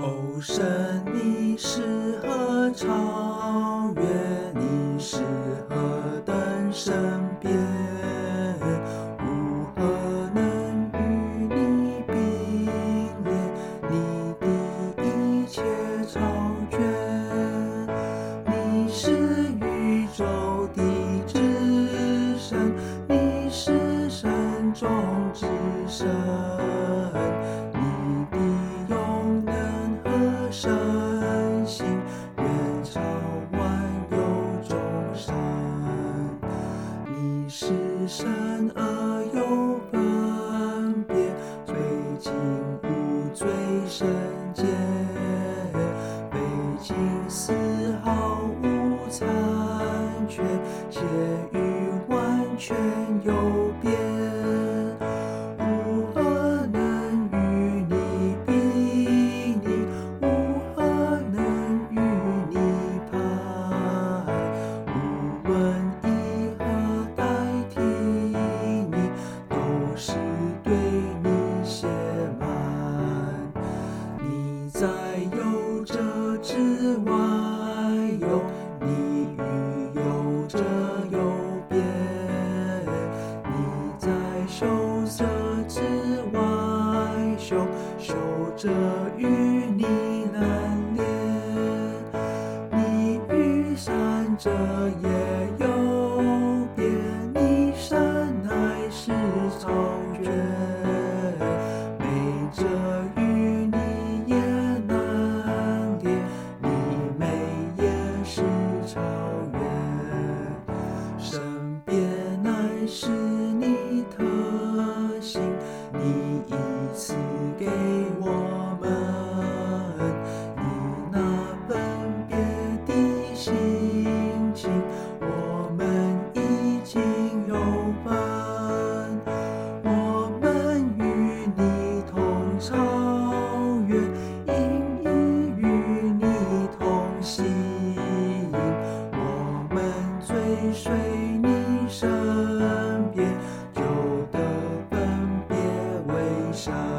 哦，神，你是何超越？你是何等身边？无何能与你并列？你的一切超绝。你是宇宙的至神，你是神中之神。你的永能和神性远超万有众生。你是神而有分别，最近无最圣洁，非仅丝毫无残缺，且与完全有别。无何能与你比拟，无何能与你排。无论以何代替你，都是对你写满。你在有者之外有，你与有者有别。你在修者之外修，修者与你难连。你与善者也有别，你善乃是超绝。美者与你也难连，你美也是超越。神别乃是你特性，你已赐给我们。你那分别的心情，我们已经有分。我们与你同超越，因已与你同行。我们追随你身边，就得分别为圣。